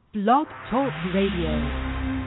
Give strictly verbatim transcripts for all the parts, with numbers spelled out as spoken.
Blog Talk Radio.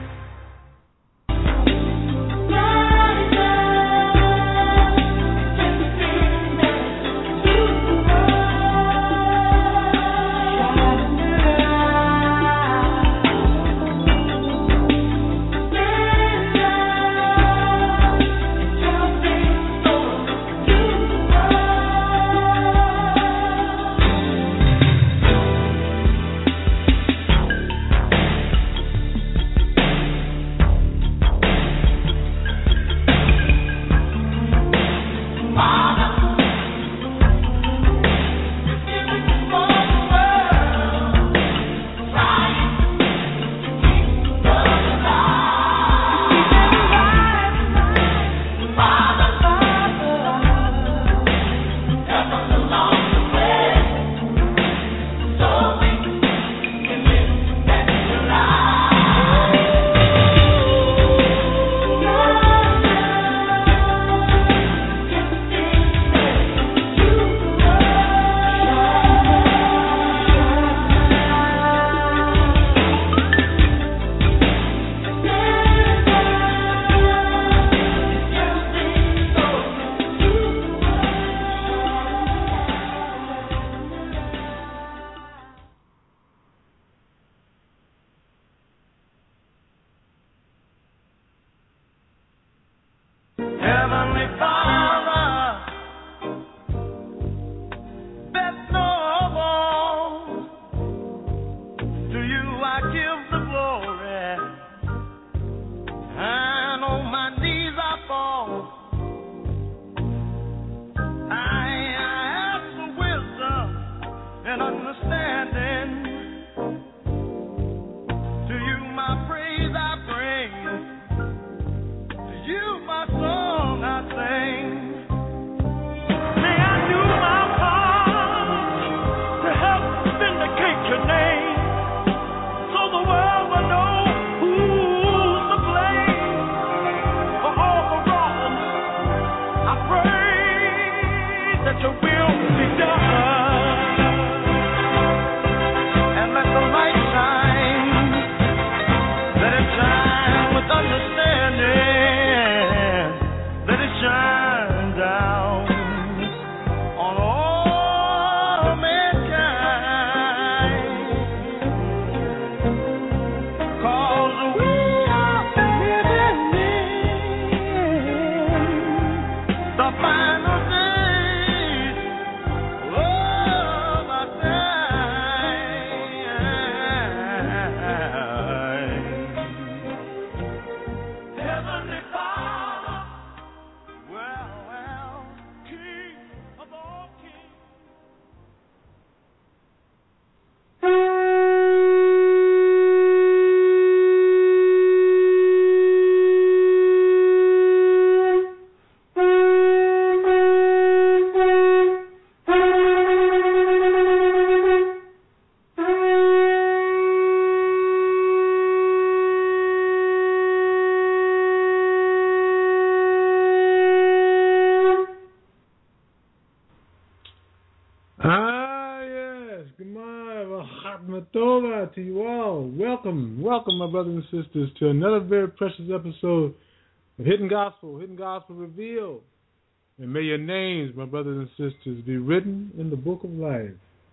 To you all. Welcome, welcome, my brothers and sisters, to another very precious episode of Hidden Gospel, Hidden Gospel Revealed. And may your names, my brothers and sisters, be written in the book of life.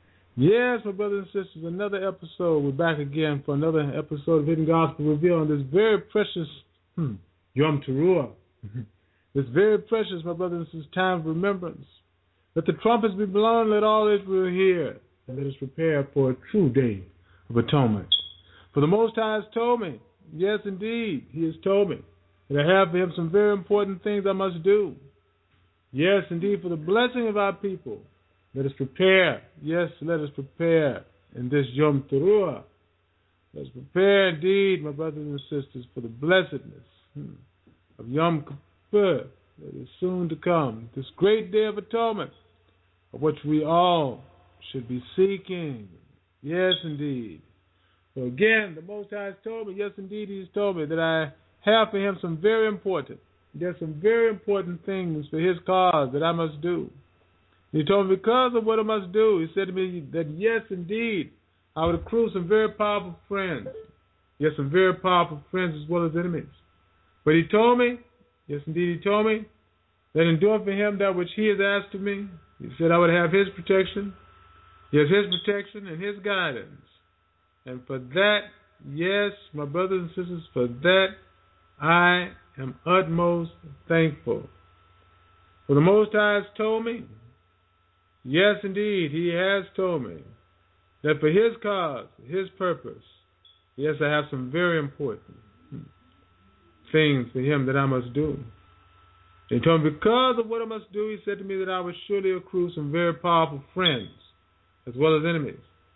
Yes, my brothers and sisters, another episode. We're back again for another episode of Hidden Gospel Revealed on this very precious hmm, Yom Teruah. This very precious, my brothers and sisters, time of remembrance. Let the trumpets be blown, let all Israel hear, and let us prepare for a true day of atonement. For the Most High has told me, yes indeed, He has told me, that I have for Him some very important things I must do. Yes indeed, for the blessing of our people, let us prepare. Yes, let us prepare in this Yom Teruah. Let us prepare indeed, my brothers and sisters, for the blessedness hmm, of Yom Kippur that is soon to come. This great day of atonement, of which we all should be seeking. Yes, indeed. So again, the Most High has told me, yes, indeed, He has told me that I have for Him some very important, there's some very important things for His cause that I must do. He told me because of what I must do, He said to me that, yes, indeed, I would accrue some very powerful friends. Yes, some very powerful friends as well as enemies. But he told me, yes indeed he told me, that in doing for him that which he has asked of me, he said I would have his protection, yes, his protection and his guidance. And for that, yes, my brothers and sisters, for that I am utmost thankful. For the Most High has told me, yes indeed, he has told me, that for his cause, his purpose, yes, I have some very important things for him that I must do. He told me because of what I must do, he said to me that I would surely accrue some very powerful friends as well as enemies.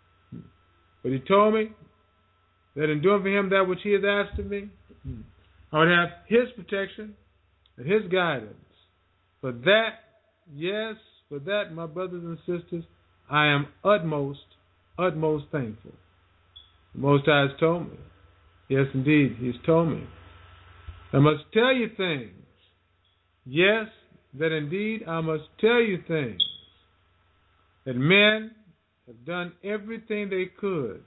But he told me that in doing for him that which he has asked of me, I would have his protection and his guidance. For that, yes, for that, my brothers and sisters, I am utmost, utmost thankful. The Most High has told me. Yes, indeed, he's told me. I must tell you things. Yes, that indeed I must tell you things. That men have done everything they could.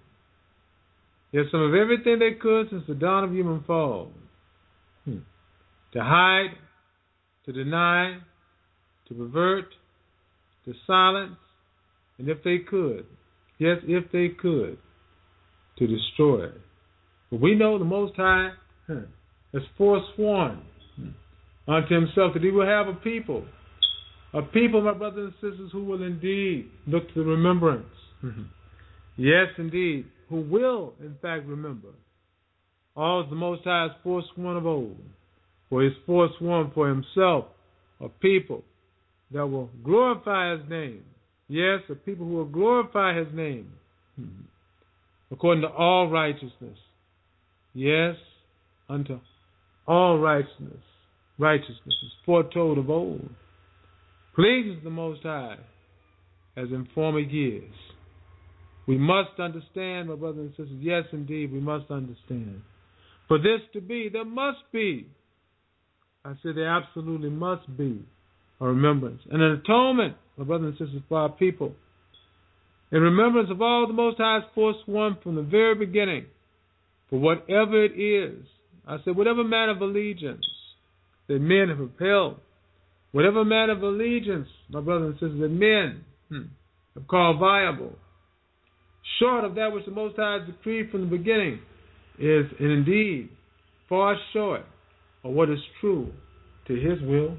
Yes, some of everything they could since the dawn of human fall. Hmm. To hide, to deny, to pervert, to silence, and if they could, yes, if they could, to destroy. But we know the Most High huh, has forsworn hmm, unto himself that he will have a people, a people, my brothers and sisters, who will indeed look to the remembrance. Mm-hmm. Yes, indeed, who will, in fact, remember all the Most High has forsworn of old. For he has forsworn for himself a people that will glorify his name. Yes, a people who will glorify his name mm-hmm. according to all righteousness. Yes, unto all righteousness. Righteousness is foretold of old. Pleases the Most High as in former years. We must understand, my brothers and sisters, yes, indeed, we must understand. For this to be, there must be, I said there absolutely must be a remembrance and an atonement, my brothers and sisters, for our people. In remembrance of all the Most High's forsworn from the very beginning, for whatever it is, I said, whatever manner of allegiance that men have upheld, whatever manner of allegiance, my brothers and sisters, that men hmm, have called viable, short of that which the Most High has decreed from the beginning, is indeed far short of what is true to his will.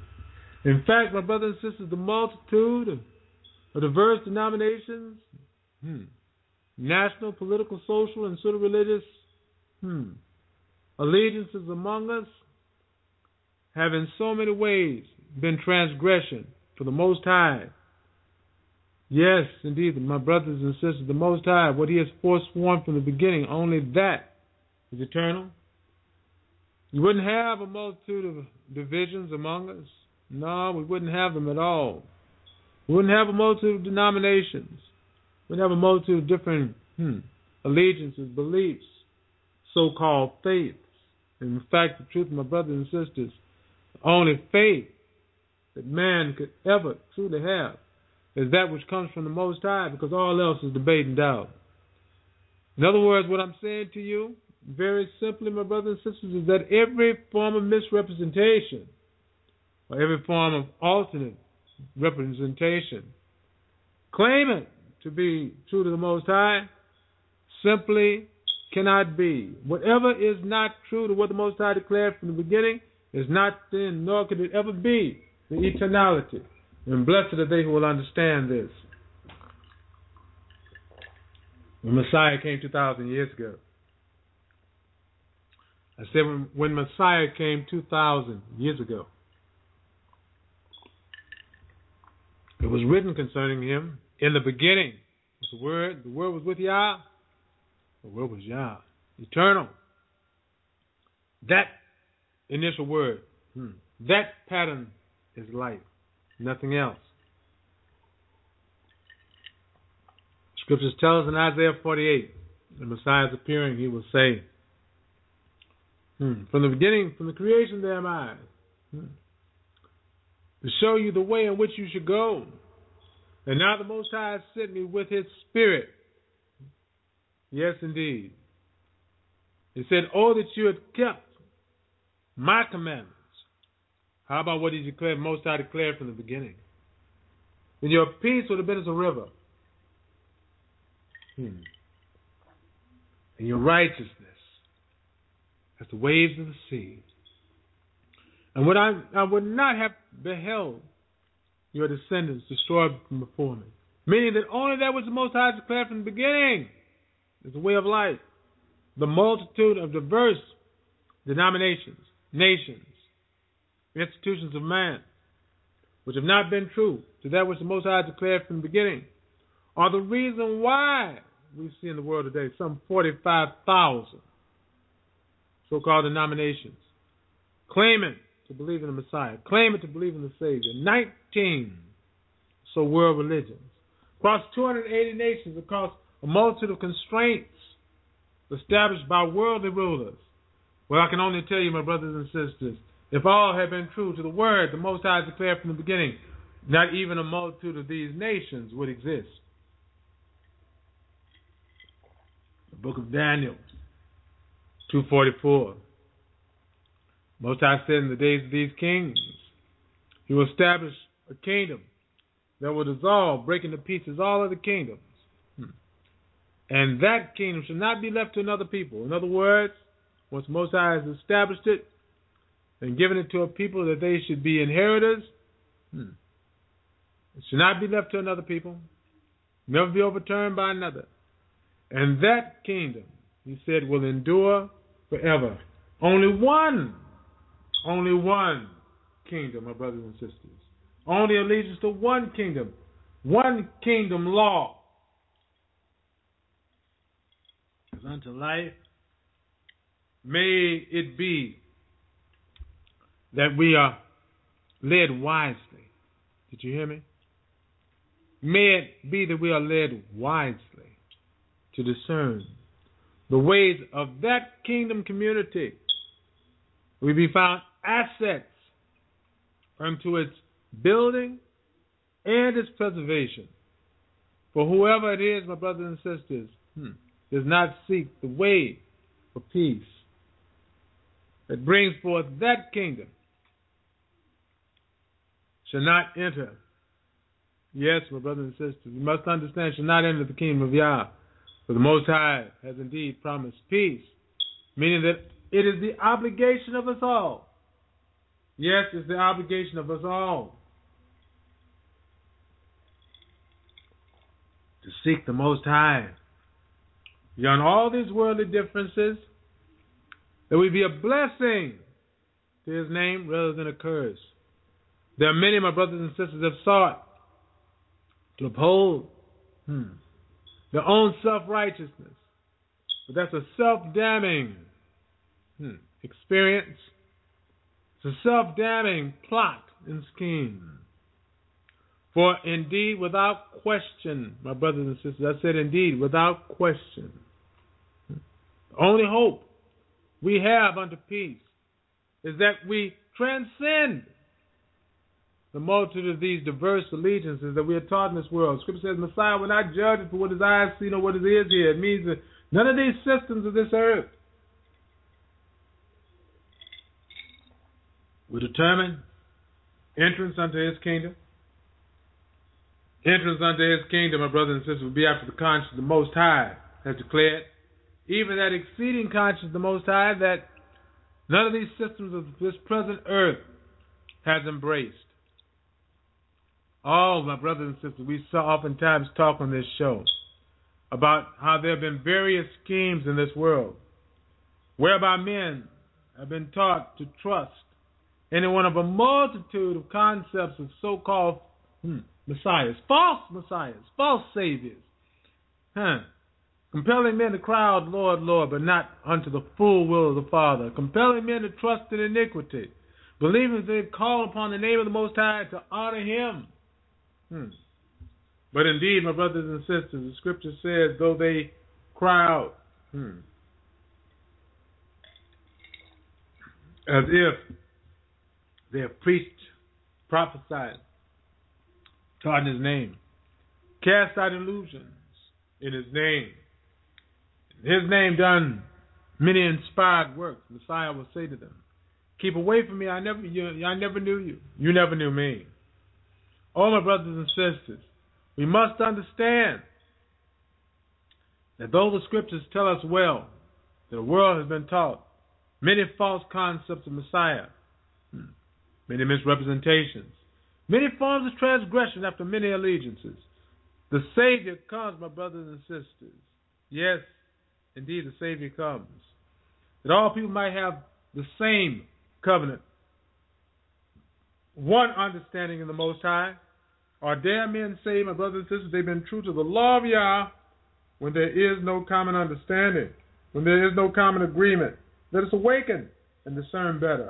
In fact, my brothers and sisters, the multitude of, of diverse denominations, hmm, national, political, social, and sort of religious hmm, allegiances among us have in so many ways been transgression for the Most High. Yes, indeed, my brothers and sisters, the Most High, what he has forsworn from the beginning, only that is eternal. You wouldn't have a multitude of divisions among us. No, we wouldn't have them at all. We wouldn't have a multitude of denominations. We'd have a multitude of different hmm, allegiances, beliefs, so-called faiths. In fact, the truth, my brothers and sisters, the only faith that man could ever truly have is that which comes from the Most High, because all else is debate and doubt. In other words, what I'm saying to you, very simply, my brothers and sisters, is that every form of misrepresentation or every form of alternate representation, claiming to be true to the Most High, simply cannot be. Whatever is not true to what the Most High declared from the beginning is not then, nor could it ever be, the eternality. And blessed are they who will understand this. When Messiah came two thousand years ago, I said when, when Messiah came two thousand years ago, it was written concerning him, in the beginning was the Word, the Word was with Yah, the Word was Yah, eternal. That initial word, hmm, that pattern is life, nothing else. Scriptures tell us in Isaiah forty-eight, when Messiah is appearing, he will say, hmm, from the beginning, from the creation there am I, hmm, to show you the way in which you should go. And now the Most High has sent me with his Spirit Yes, indeed. It said, oh, that you had kept my commandments. How about what he declared, Most High declared from the beginning? Then your peace would have been as a river. Hmm. And your righteousness as the waves of the sea. And what I, I would not have beheld your descendants destroyed from before me. Meaning that only that which the Most High declared from the beginning is the way of life. The multitude of diverse denominations, nations, institutions of man, which have not been true to that which the Most High declared from the beginning, are the reason why we see in the world today some forty-five thousand so-called denominations claiming to believe in the Messiah, claiming to believe in the Savior. nineteen so world religions. Across two hundred eighty nations, across a multitude of constraints established by worldly rulers. Well, I can only tell you, my brothers and sisters, if all had been true to the word the Most High declared from the beginning, not even a multitude of these nations would exist. The book of Daniel, two forty-four. Most High said, in the days of these kings, he will establish a kingdom that will dissolve, breaking to pieces all of the kingdoms. Hmm. And that kingdom shall not be left to another people. In other words, once Most High has established it and given it to a people that they should be inheritors, hmm, it should not be left to another people, never be overturned by another. And that kingdom, he said, will endure forever. Only one, only one kingdom, my brothers and sisters. Only allegiance to one kingdom, one kingdom law. As unto life, may it be that we are led wisely. Did you hear me? May it be that we are led wisely to discern the ways of that kingdom community. We be found assets unto its building and its preservation. For whoever it is, my brothers and sisters, hmm, does not seek the way for peace that brings forth that kingdom shall not enter. Yes, my brothers and sisters, you must understand, shall not enter the kingdom of Yah. For the Most High has indeed promised peace, meaning that it is the obligation of us all. Yes, it's the obligation of us all to seek the Most High beyond all these worldly differences, that we be a blessing to His name rather than a curse. There are many, my brothers and sisters, that have sought to uphold hmm, their own self-righteousness, but that's a self-damning hmm, experience. It's a self-damning plot and scheme. For indeed, without question, my brothers and sisters, I said indeed, without question, the only hope we have unto peace is that we transcend the multitude of these diverse allegiances that we are taught in this world. Scripture says Messiah will not judge it for what his eyes see nor what his ears hear. It means that none of these systems of this earth will determine entrance unto his kingdom. Entrance unto his kingdom, my brothers and sisters, will be after the conscience of the Most High has declared, even that exceeding conscience of the Most High that none of these systems of this present earth has embraced. Oh, my brothers and sisters, we saw oftentimes talk on this show about how there have been various schemes in this world whereby men have been taught to trust any one of a multitude of concepts of so-called hmm, messiahs, false messiahs, false saviors, huh? Compelling men to cry out, Lord, Lord, but not unto the full will of the Father, compelling men to trust in iniquity, believing that they call upon the name of the Most High to honor Him. Hmm. But indeed, my brothers and sisters, the Scripture says, though they cry out, hmm, as if they have preached, prophesied, taught in His name, cast out illusions in His name, His name done many inspired works. Messiah will say to them, keep away from me. I never, you, I never knew you. You never knew me. Oh, my brothers and sisters, we must understand that though the scriptures tell us well that the world has been taught many false concepts of Messiah, many misrepresentations, many forms of transgression after many allegiances, the Savior comes, my brothers and sisters. Yes, indeed, the Savior comes, that all people might have the same covenant, one understanding in the Most High. Or dare men say, my brothers and sisters, they've been true to the law of Yah when there is no common understanding, when there is no common agreement. Let us awaken and discern better.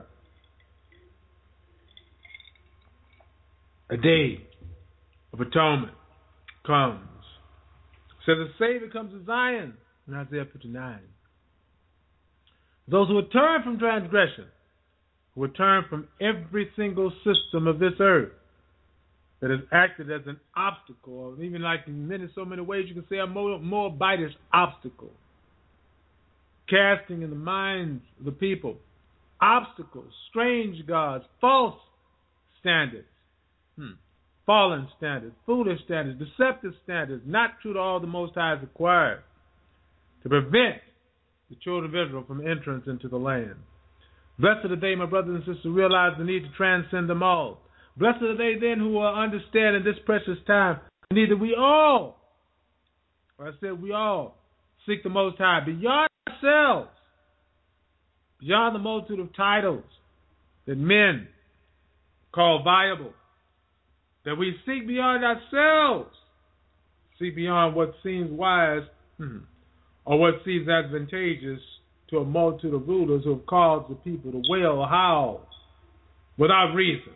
A day of atonement comes. Says the Savior comes to Zion in Isaiah fifty-nine. Those who would turn from transgression, who would turn from every single system of this earth that has acted as an obstacle, or even like in many, so many ways you can say a more, more Moabitish obstacle, casting in the minds of the people obstacles, strange gods, false standards, hmm. fallen standards, foolish standards, deceptive standards, not true to all the Most High has required to prevent the children of Israel from entrance into the land. Blessed are they, my brothers and sisters, who realize the need to transcend them all. Blessed are they then who will understand in this precious time the need that we all, or I said we all, seek the Most High beyond ourselves, beyond the multitude of titles that men call viable, that we seek beyond ourselves, seek beyond what seems wise hmm, or what seems advantageous to a multitude of rulers who have caused the people to wail or howl without reason.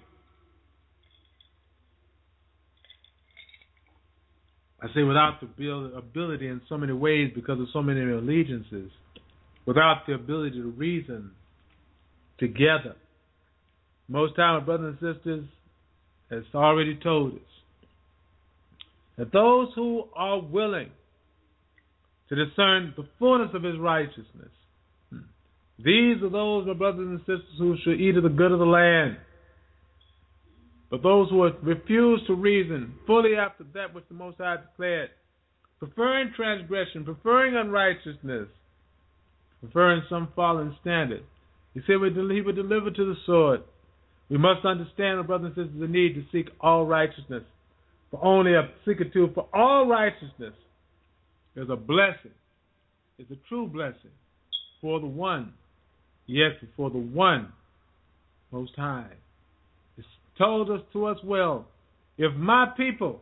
I say without the ability in so many ways because of so many allegiances, without the ability to reason together. Most times, brothers and sisters, has already told us that those who are willing to discern the fullness of his righteousness, these are those, my brothers and sisters, who shall eat of the good of the land. But those who refuse to reason fully after that which the Most High declared, preferring transgression, preferring unrighteousness, preferring some fallen standard, he said he would deliver to the sword. We must understand, my brothers and sisters, the need to seek all righteousness. For only a seeker to, for all righteousness is a blessing, is a true blessing for the one, yes, for the one Most High. It's told us to us well, if my people,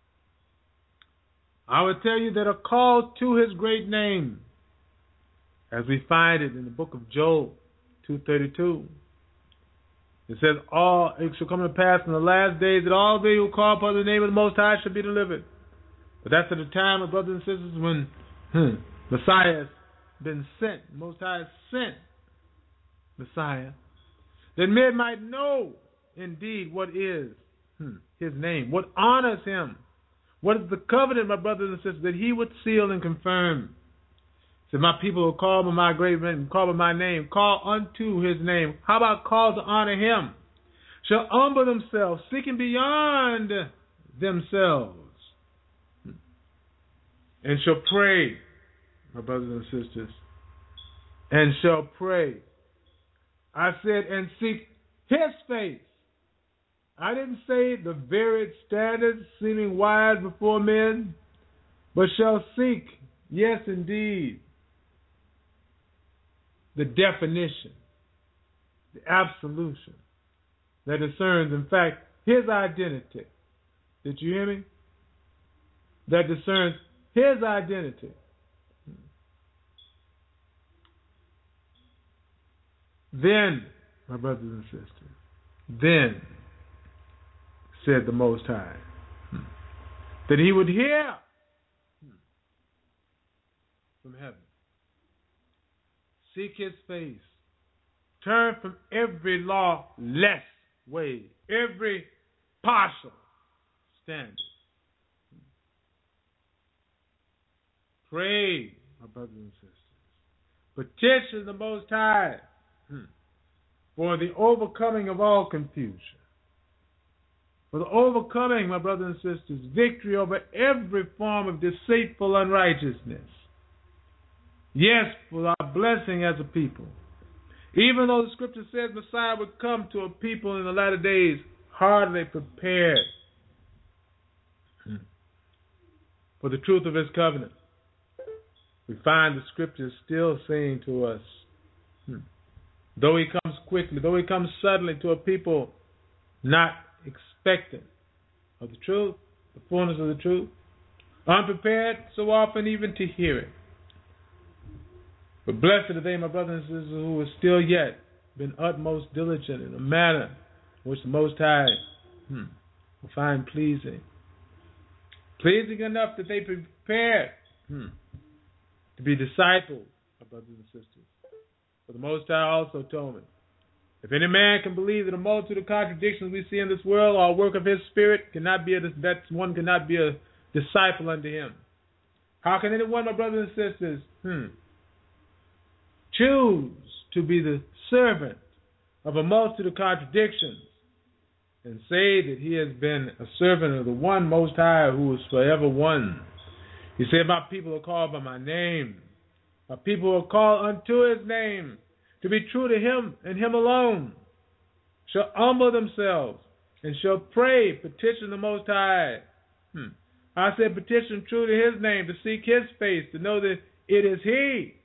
I would tell you, that are called to his great name, as we find it in the book of Joel two thirty-two. It says, all it shall come to pass in the last days that all they who call upon the name of the Most High shall be delivered. But that's at the time, of brothers and sisters, when hmm, Messiah has been sent. The Most High has sent Messiah, that men might know indeed what is hmm, his name, what honors him, what is the covenant, my brothers and sisters, that he would seal and confirm. Said, my people will call by my great name, call by my name, call unto his name. How about call to honor him? Shall humble themselves, seeking beyond themselves, and shall pray, my brothers and sisters, and shall pray. I said, and seek his face. I didn't say the varied standards seeming wise before men, but shall seek, yes indeed, the definition, the absolution that discerns, in fact, his identity. Did you hear me? That discerns his identity. Then, my brothers and sisters, then, said the Most High, that he would hear from heaven, seek his face, turn from every lawless way, every partial standard. Pray, my brothers and sisters. Petition the Most High hmm, for the overcoming of all confusion. For the overcoming, my brothers and sisters, victory over every form of deceitful unrighteousness. Yes, for our blessing as a people. Even though the scripture says Messiah would come to a people in the latter days hardly prepared for the truth of his covenant, we find the scripture still saying to us, though he comes quickly, though he comes suddenly to a people not expectant of the truth, the fullness of the truth, unprepared so often even to hear it. But blessed are they, my brothers and sisters, who have still yet been utmost diligent in a manner which the Most High hmm, will find pleasing. Pleasing enough that they prepared hmm, to be disciples, my brothers and sisters. For the Most High also told me, if any man can believe that a multitude of contradictions we see in this world are a work of his spirit, cannot be a, that one cannot be a disciple unto him. How can anyone, my brothers and sisters, hmm, choose to be the servant of a multitude of contradictions and say that he has been a servant of the one Most High who is forever one? He said, my people are called by my name. My people are called unto his name, to be true to him and him alone, shall humble themselves and shall pray, petition the Most High. Hmm. I said petition true to his name, to seek his face, to know that it is he.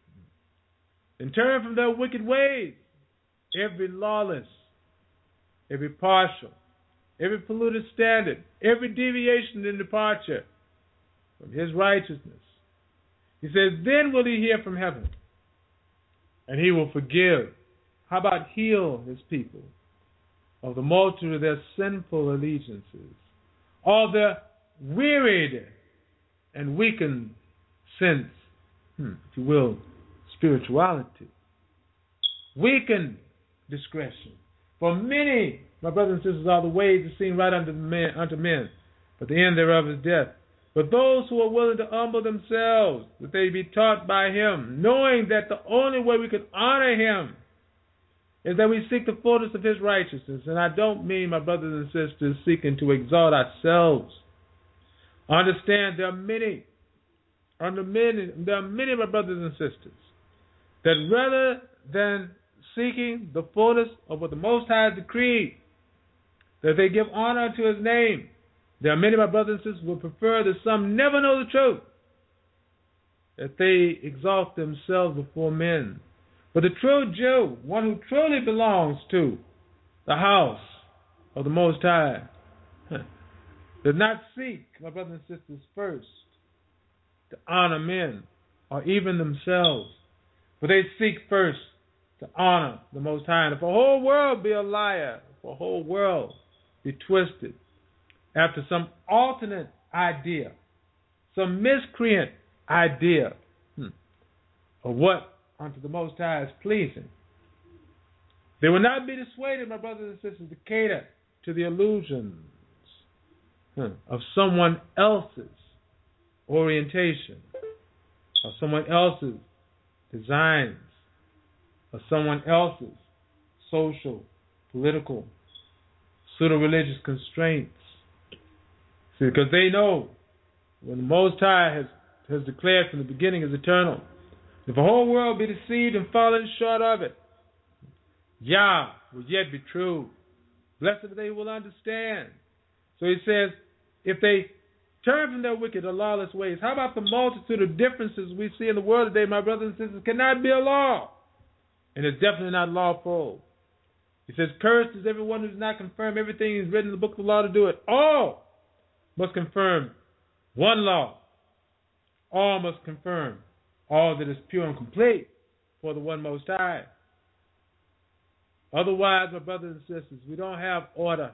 And turn from their wicked ways, every lawless, every partial, every polluted standard, every deviation and departure from his righteousness. He says, then will he hear from heaven, and he will forgive. How about heal his people of the multitude of their sinful allegiances, all their wearied and weakened sense, hmm, if you will, spirituality, weakened discretion. For many, my brothers and sisters, are the ways that seem right unto men, unto men, but the end thereof is death. But those who are willing to humble themselves, that they be taught by him, knowing that the only way we can honor him is that we seek the fullness of his righteousness. And I don't mean, my brothers and sisters, seeking to exalt ourselves. Understand there are many, under many, there are many of my brothers and sisters that rather than seeking the fullness of what the Most High has decreed, that they give honor to his name. There are many of my brothers and sisters who would prefer that some never know the truth, that they exalt themselves before men. But the true Jew, one who truly belongs to the house of the Most High, does not seek, my brothers and sisters, first to honor men or even themselves, but they seek first to honor the Most High. And if the whole world be a liar, if the whole world be twisted after some alternate idea, some miscreant idea hmm, of what unto the Most High is pleasing, they will not be dissuaded, my brothers and sisters, to cater to the illusions hmm, of someone else's orientation, of someone else's designs, of someone else's social, political, pseudo-religious constraints. See, because they know when the Most High has, has declared from the beginning is eternal, if the whole world be deceived and fallen short of it, Yah will yet be true. Blessed are they who will understand. So he says, if they turn from their wicked or lawless ways, how about the multitude of differences we see in the world today, my brothers and sisters, cannot be a law. And it's definitely not lawful. He says, cursed is everyone who does not confirm everything is written in the book of the law to do it. All must confirm one law. All must confirm all that is pure and complete for the one Most High. Otherwise, my brothers and sisters, we don't have order.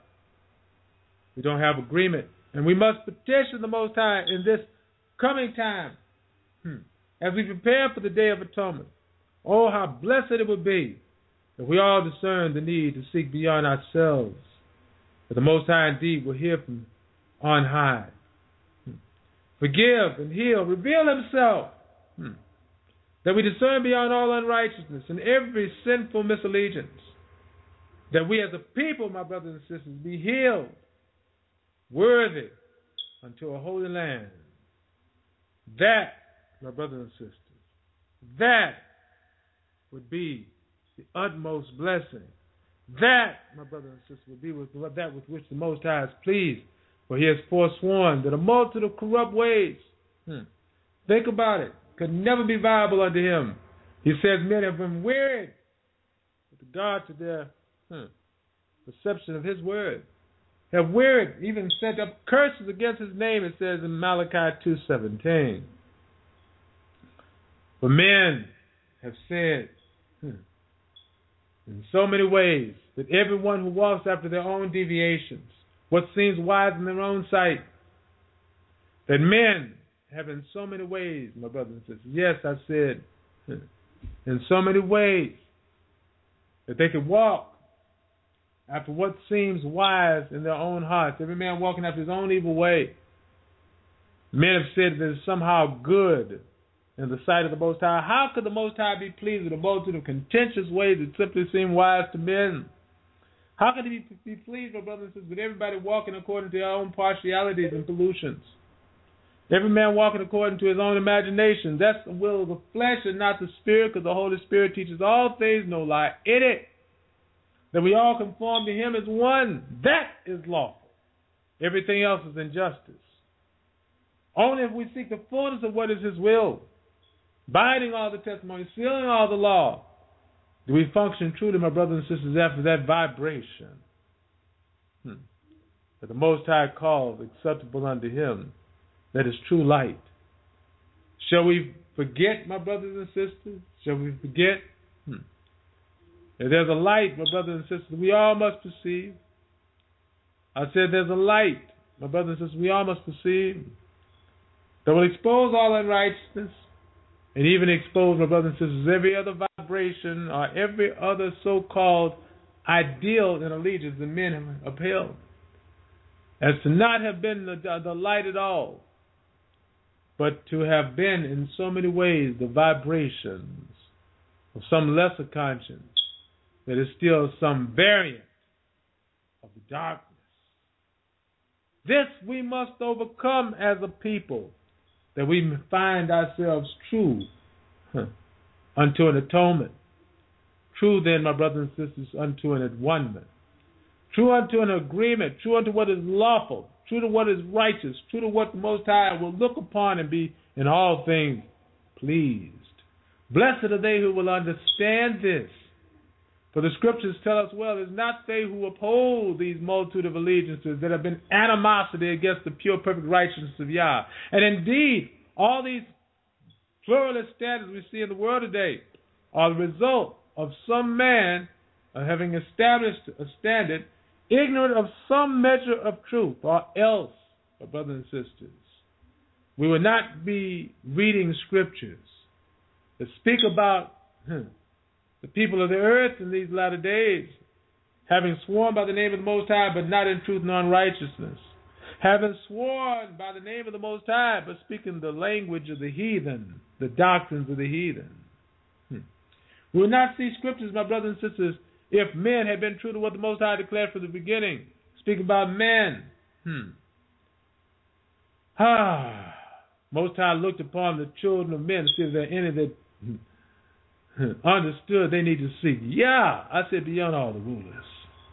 We don't have agreement. And we must petition the Most High in this coming time hmm, as we prepare for the Day of Atonement. Oh, how blessed it would be if we all discern the need to seek beyond ourselves, that the Most High indeed will hear from on high. Forgive and heal, reveal himself Hmm. That we discern beyond all unrighteousness and every sinful misallegiance. That we as a people, my brothers and sisters, be healed, worthy unto a holy land. That, my brothers and sisters, that would be the utmost blessing. That, my brothers and sisters, would be with that with which the Most High is pleased. For he has forsworn that a multitude of corrupt ways, hmm, think about it, could never be viable unto him. He says men have been wearied with regard to their hmm, perception of his word. Have wearied, even sent up curses against his name, it says in Malachi two seventeen. For men have said hmm, in so many ways that everyone who walks after their own deviations, what seems wise in their own sight, that men have in so many ways, my brothers and sisters, yes, I said, in so many ways, that they could walk after what seems wise in their own hearts, every man walking after his own evil way. Men have said that it's somehow good in the sight of the Most High. How could the Most High be pleased with a multitude of contentious ways that simply seem wise to men? How could he be pleased, my brothers and sisters, with everybody walking according to their own partialities and pollutions? Every man walking according to his own imagination. That's the will of the flesh and not the Spirit, because the Holy Spirit teaches all things, no lie in it. That we all conform to him as one. That is lawful. Everything else is injustice. Only if we seek the fullness of what is his will, abiding all the testimony, sealing all the law, do we function truly, my brothers and sisters, after that vibration hmm. that the Most High calls acceptable unto him, that is true light. Shall we forget, my brothers and sisters? Shall we forget hmm. that there's a light, my brothers and sisters, we all must perceive? I said there's a light, my brothers and sisters, we all must perceive, that will expose all unrighteousness, and even expose, my brothers and sisters, every other vibration or every other so-called ideal and allegiance that men have upheld, as to not have been the, the light at all, but to have been in so many ways the vibrations of some lesser conscience that is still some variant of the darkness. This we must overcome as a people, that we find ourselves true huh, unto an atonement. True then, my brothers and sisters, unto an at-one-ment. True unto an agreement. True unto what is lawful. True to what is righteous. True to what the Most High will look upon and be in all things pleased. Blessed are they who will understand this. For the scriptures tell us well, it is not they who uphold these multitude of allegiances that have been animosity against the pure, perfect righteousness of Yah. And indeed, all these pluralist standards we see in the world today are the result of some man uh, having established a standard ignorant of some measure of truth, or else, my brothers and sisters, we would not be reading scriptures that speak about hmm, the people of the earth in these latter days, having sworn by the name of the Most High, but not in truth nor in righteousness. Having sworn by the name of the Most High, but speaking the language of the heathen, the doctrines of the heathen. Hmm. We will not see scriptures, my brothers and sisters, if men had been true to what the Most High declared from the beginning. Speaking about men. Hmm. Ah. Most High looked upon the children of men to see if there are any that hmm, understood they need to seek. Yeah, I said beyond all the rulers.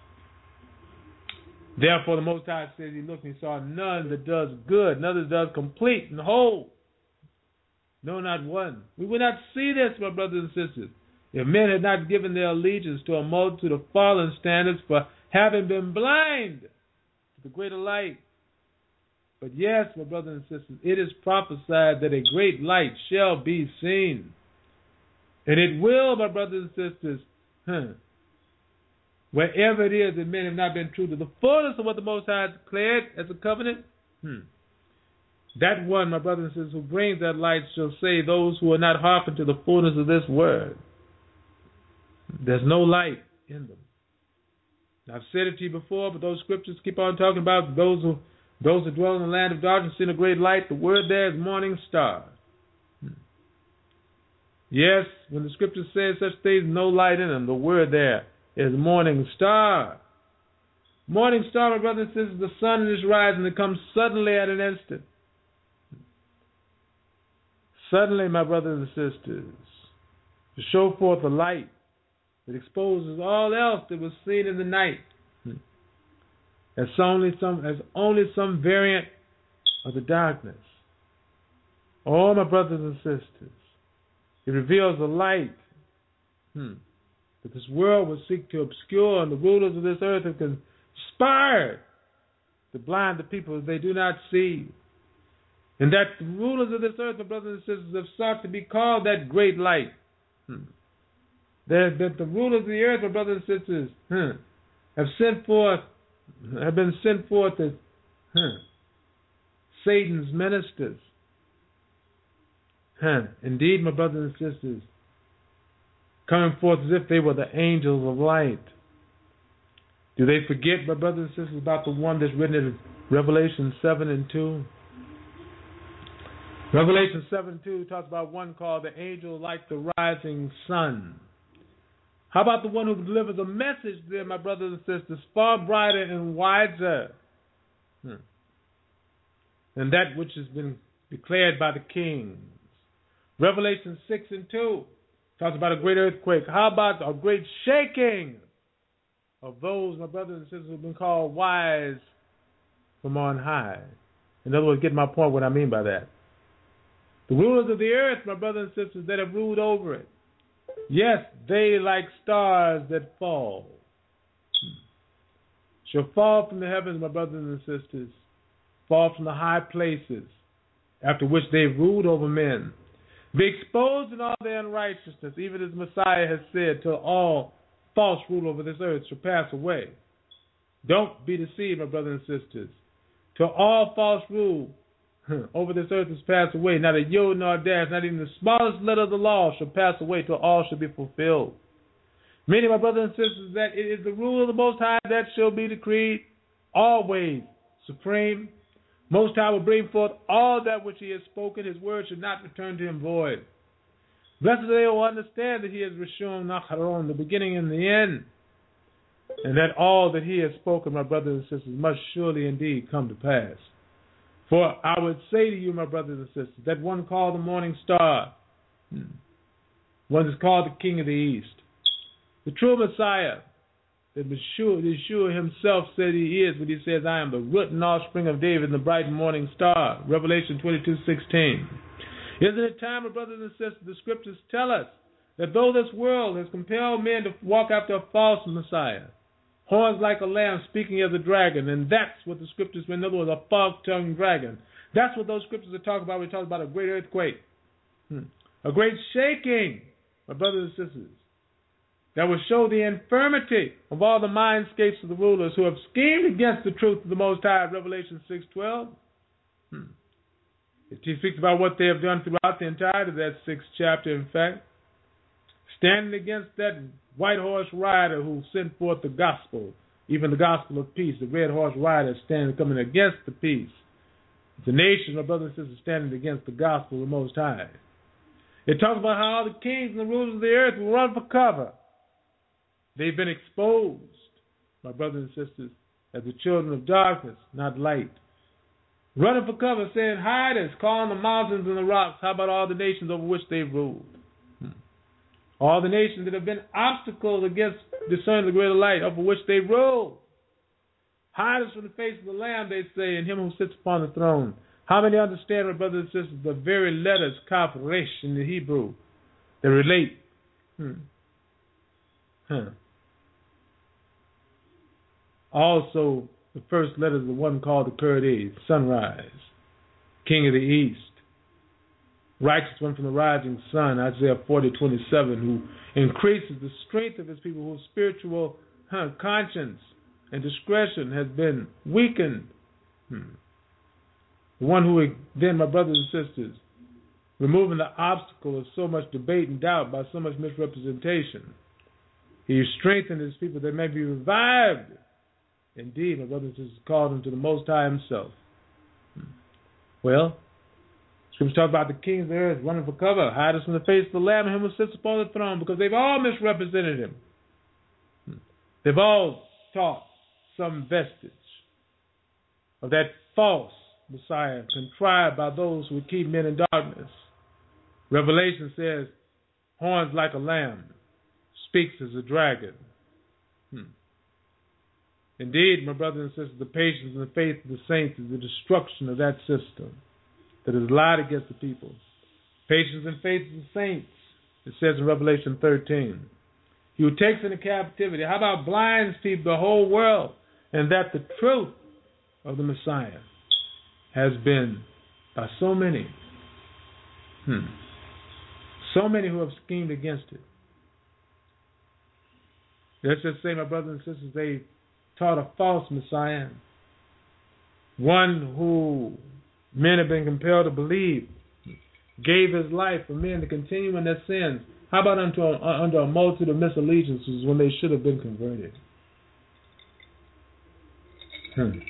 Therefore the Most High says he looked and he saw none that does good, none that does complete and whole. No, not one. We would not see this, my brothers and sisters, if men had not given their allegiance to a multitude of fallen standards for having been blind to the greater light. But yes, my brothers and sisters, it is prophesied that a great light shall be seen. And it will, my brothers and sisters, huh, wherever it is that men have not been true to the fullness of what the Most High declared as a covenant, hmm, that one, my brothers and sisters, who brings that light shall say, those who are not hearkened to the fullness of this word, there's no light in them. I've said it to you before, but those scriptures keep on talking about those who those who dwell in the land of darkness see a great light. The word there is morning star. Yes, when the scripture says such things, no light in them, the word there is morning star. Morning star, my brothers and sisters, the sun is rising. It comes suddenly at an instant. Suddenly, my brothers and sisters, to show forth the light that exposes all else that was seen in the night. As only some, as only some variant of the darkness. Oh, my brothers and sisters, it reveals the light hmm, that this world will seek to obscure, and the rulers of this earth have conspired to blind the people as they do not see. And that the rulers of this earth, my brothers and sisters, have sought to be called that great light. Hmm. That, that the rulers of the earth, my brothers and sisters, hmm, have sent forth, have been sent forth as hmm, Satan's ministers. Huh. Indeed, my brothers and sisters, coming forth as if they were the angels of light. Do they forget, my brothers and sisters, about the one that's written in Revelation seven and two? Revelation seven and two talks about one called the angel like the rising sun. How about the one who delivers a message there, my brothers and sisters, far brighter and wiser hmm. than that which has been declared by the kings? Revelation six and two talks about a great earthquake. How about a great shaking of those, my brothers and sisters, who have been called wise from on high? In other words, get my point, what I mean by that. The rulers of the earth, my brothers and sisters, that have ruled over it. Yes, they, like stars that fall, shall fall from the heavens, my brothers and sisters, fall from the high places, after which they ruled over men. Be exposed in all their unrighteousness, even as Messiah has said, till all false rule over this earth shall pass away. Don't be deceived, my brothers and sisters. Till all false rule over this earth has passed away, not a yod nor a dash, not even the smallest letter of the law shall pass away till all shall be fulfilled. Meaning, my brothers and sisters, that it is the rule of the Most High that shall be decreed always supreme. Most High will bring forth all that which He has spoken. His word should not return to Him void. Blessed are they who understand that He is Rishon Nacharon, the beginning and the end, and that all that He has spoken, my brothers and sisters, must surely indeed come to pass. For I would say to you, my brothers and sisters, that one called the morning star, one is called the King of the East, the true Messiah, that Yeshua, Yeshua himself said He is when He says, I am the root and offspring of David and the bright morning star, Revelation twenty-two sixteen. Isn't it time, my brothers and sisters, the scriptures tell us that though this world has compelled men to walk after a false Messiah, horns like a lamb speaking as a dragon, and that's what the scriptures, in other words, a false-tongued dragon. That's what those scriptures are talking about. We're talking about a great earthquake, hmm. a great shaking, my brothers and sisters, that will show the infirmity of all the mindscapes of the rulers who have schemed against the truth of the Most High, Revelation six twelve. Hmm. It speaks about what they have done throughout the entirety of that sixth chapter, in fact, standing against that white horse rider who sent forth the gospel, even the gospel of peace. The red horse rider standing, coming against the peace. The nation, my brothers and sisters, standing against the gospel of the Most High. It talks about how the kings and the rulers of the earth will run for cover. They've been exposed, my brothers and sisters, as the children of darkness, not light. Running for cover, saying, hide us, calling the mountains and the rocks. How about all the nations over which they've ruled? Hmm. All the nations that have been obstacles against discerning the greater light over which they rule. Hide us from the face of the Lamb, they say, and Him who sits upon the throne. How many understand, my brothers and sisters, the very letters, Kaf Resh in the Hebrew, that relate? Hmm. Huh. Also, the first letter is the one called the Kurdi, sunrise, King of the East. Righteous one from the rising sun, Isaiah forty twenty-seven, who increases the strength of His people, whose spiritual huh, conscience and discretion has been weakened. Hmm. The one who, then, my brothers and sisters, removing the obstacle of so much debate and doubt by so much misrepresentation. He strengthened His people that may be revived. Indeed, my brothers and sisters, called Him to the Most High Himself. Hmm. Well, Scripture talk about the kings of the earth running for cover, hide us from the face of the Lamb and him who sits upon the throne, because they've all misrepresented him. They've all taught some vestige of that false Messiah contrived by those who would keep men in darkness. Revelation says, horns like a lamb, speaks as a dragon. Hmm. Indeed, my brothers and sisters, the patience and the faith of the saints is the destruction of that system that has lied against the people. Patience and faith of the saints, it says in Revelation thirteen. He who takes into captivity, how about blinds people, the whole world, and that the truth of the Messiah has been by so many, hmm, so many who have schemed against it. Let's just say, my brothers and sisters, they taught a false Messiah, one who men have been compelled to believe, gave his life for men to continue in their sins. How about unto a, under a multitude of misallegiances when they should have been converted? Hmm.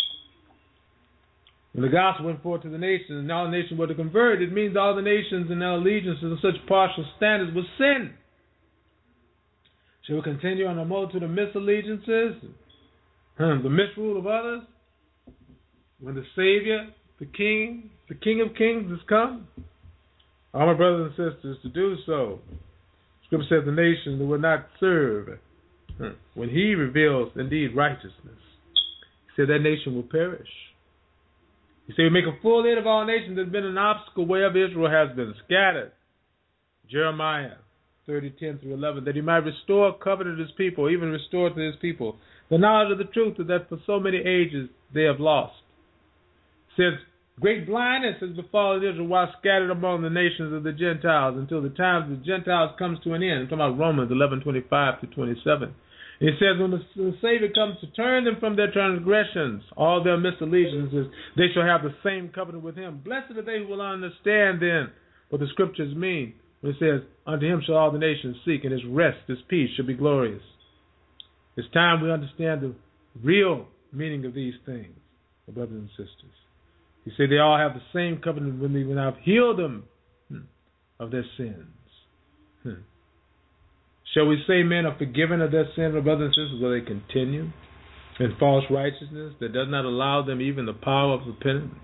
When the gospel went forth to the nations and all the nations were to convert, it means all the nations and their allegiances and such partial standards was sin. Shall we continue on a multitude of misallegiances, hmm, the misrule of others, when the Savior, the King, the King of Kings has come? All my brothers and sisters, to do so, Scripture says the nation will not serve when he reveals indeed righteousness. He said that nation will perish. He said, we make a full end of all nations. There's been an obstacle wherever Israel has been scattered. Jeremiah thirty, ten through eleven, that he might restore covenant to his people, even restore to his people the knowledge of the truth that for so many ages they have lost. It says, great blindness has befallen Israel while scattered among the nations of the Gentiles until the time of the Gentiles comes to an end. I'm talking about Romans eleven, twenty-five to twenty-seven. It says, when the, the Savior comes to turn them from their transgressions, all their misallegiances, they shall have the same covenant with him. Blessed are they who will understand then what the Scriptures mean. When it says, unto him shall all the nations seek, and his rest, his peace shall be glorious. It's time we understand the real meaning of these things, my brothers and sisters. He said they all have the same covenant with me when I've healed them hmm, of their sins. Hmm. Shall we say men are forgiven of their sins, my brothers and sisters? Will they continue in false righteousness that does not allow them even the power of repentance?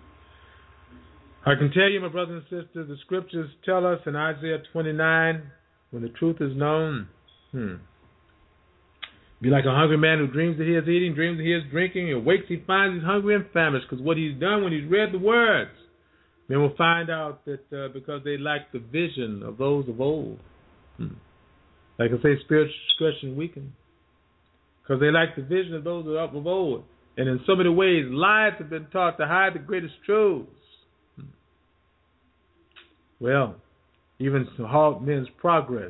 I can tell you, my brothers and sisters, the Scriptures tell us in Isaiah twenty-nine, when the truth is known, hmm, be like a hungry man who dreams that he is eating, dreams that he is drinking, and wakes he finds he's hungry and famished, because what he's done when he's read the words, men will find out that uh, because they lack the vision of those of old. Hmm. Like I say, spiritual discretion weakened, because they lack the vision of those of old. And in so many ways, lies have been taught to hide the greatest truths. Hmm. Well, even to halt men's progress.